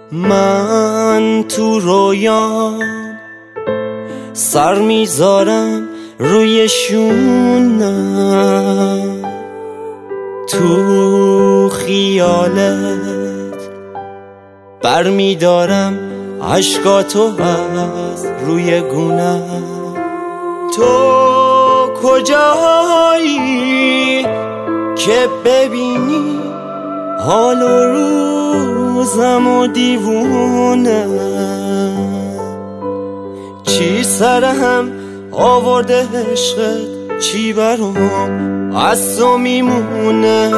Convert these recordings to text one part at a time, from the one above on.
من تو رویام سر میذارم روی شونم، تو خیالت برمیدارم عشقاتو از روی گونم. تو کجایی که ببینی حال و روزم و دیوونه، چی سرهم آورده عشقت، چی برام از تو میمونه.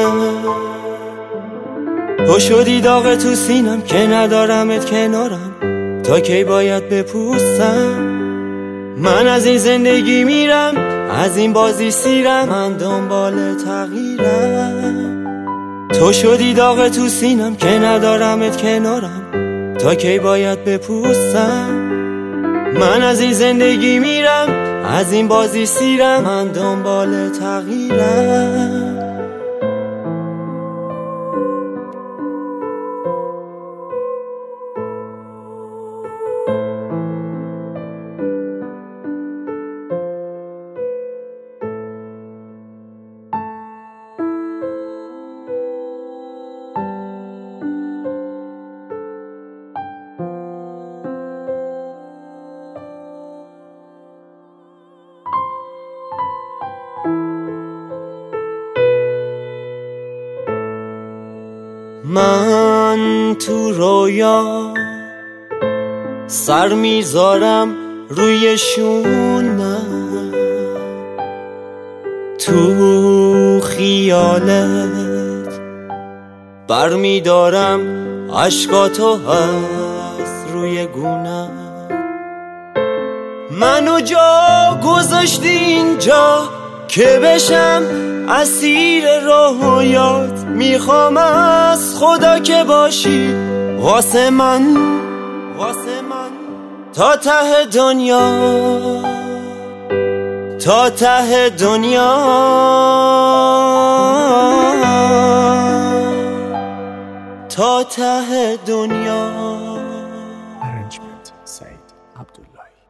تو شدی داغ تو سینم که ندارمت کنارم، تا کی باید بپوسم؟ من از این زندگی میرم، از این بازی سیرم، من دنبال تغییرم. تو شدی داغ تو سینم که ندارمت کنارم، تا کی باید بپوسم؟ من از این زندگی میرم، از این بازی سیرم، من دنبال تغییرم. من تو رویا سر میذارم روی شونم، تو خیالت برمیدارم عشقاتو از روی گونم. منو جا گذاشتی اینجا که بشم اسیر رویات، میخوام از خدا که باشی واسه من تا ته دنیا، تا ته دنیا، تا ته دنیا. Arrangement Said Abdullahi.